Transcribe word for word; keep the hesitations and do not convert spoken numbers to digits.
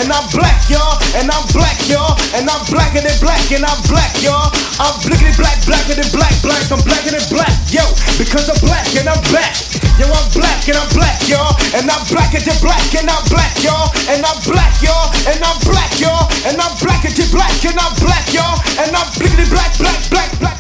and I'm black, y'all, and I'm black, y'all, and I'm blacker than black, and I'm black, y'all. I'm blickety black, blacker than black, black, I'm blacker than black, yo, because I'm black and I'm back. Yo, I'm black and I'm black, y'all, and I'm blacker than black, and I'm black, y'all, and I'm black, y'all, and I'm black, y'all, and I'm blacker than black, and I'm black, y'all, and I'm blickety black, black, black, black.